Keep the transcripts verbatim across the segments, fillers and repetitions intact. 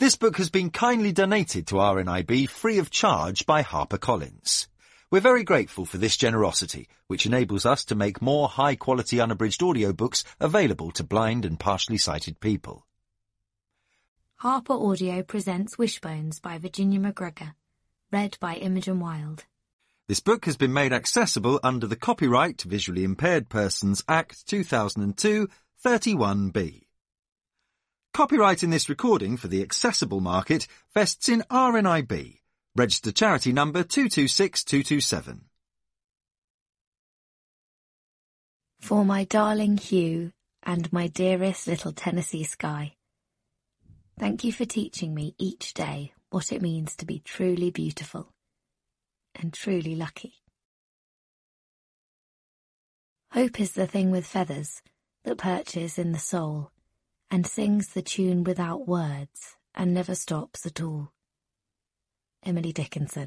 This book has been kindly donated to R N I B free of charge by HarperCollins. We're very grateful for this generosity, which enables us to make more high-quality unabridged audiobooks available to blind and partially sighted people. Harper Audio presents Wishbones by Virginia McGregor, read by Imogen Wild. This book has been made accessible under the Copyright Visually Impaired Persons Act two thousand two, thirty-one B. Copyright in this recording for the accessible market vests in R N I B. Registered charity number two two six two two seven. For my darling Hugh and my dearest little Tennessee Sky, thank you for teaching me each day what it means to be truly beautiful and truly lucky. Hope is the thing with feathers that perches in the soul and sings the tune without words and never stops at all. Emily Dickinson.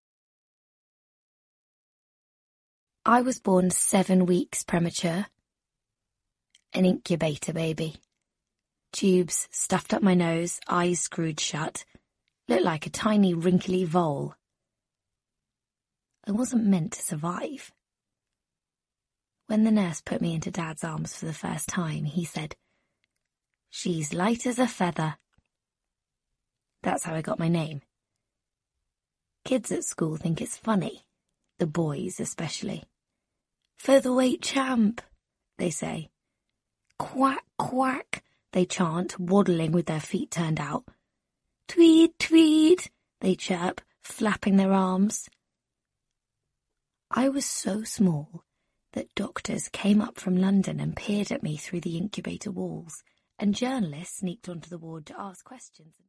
I was born seven weeks premature. An incubator baby. Tubes stuffed up my nose, eyes screwed shut. Looked like a tiny wrinkly vole. I wasn't meant to survive. When the nurse put me into Dad's arms for the first time, he said, "She's light as a feather." That's how I got my name. Kids at school think it's funny, the boys especially. "Featherweight champ," they say. "Quack, quack," they chant, waddling with their feet turned out. "Tweed, tweed," they chirp, flapping their arms. I was so small that doctors came up from London and peered at me through the incubator walls, and journalists sneaked onto the ward to ask questions.